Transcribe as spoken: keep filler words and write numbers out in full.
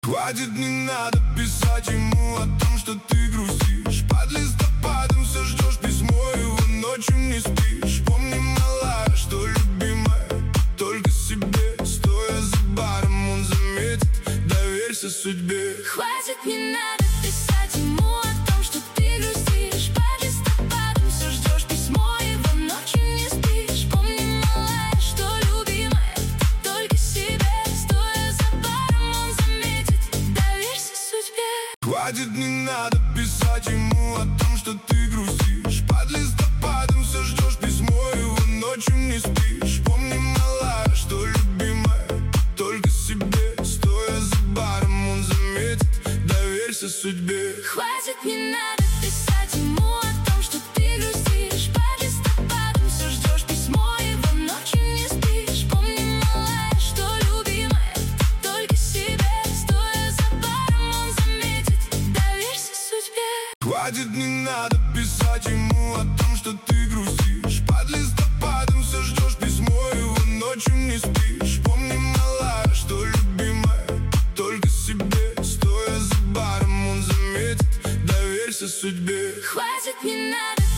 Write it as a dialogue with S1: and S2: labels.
S1: Хватит, не надо писать ему о том, что ты грустишь. Под листопадом все ждешь письмо, его ночью не спишь. Помни, малая, что любимая только себе. Стоя за баром, он заметит, доверься судьбе.
S2: Хватит, не надо писать ему о том, что ты грустишь. Под листопадом все ждешь письмо, его ночью не спишь. Помни, малая, что любимая только себе. Стоя за баром, он заметит, доверься судьбе.
S1: Хватит, не надо писать ему о том, что ты грустишь. Под листопадом все ждешь письмо, его ночью не спишь. Помни, малая, что любимая только себе. Стоя за баром, он заметит, доверься судьбе.
S2: Хватит, не надо писать ему о том, что ты грустишь. Под листопадом все ждешь письмо, его ночью не спишь. Помни, малая, что любимая только себе. Стоя за баром, он заметит, доверься судьбе.
S1: Хватит, не надо писать ему о том, что ты грустишь. Под листопадом все ждешь письмо, его ночью не спишь. Помни, малая, что любимая только себе. Стоя за баром, он заметит, доверься судьбе.
S2: Хватит, не надо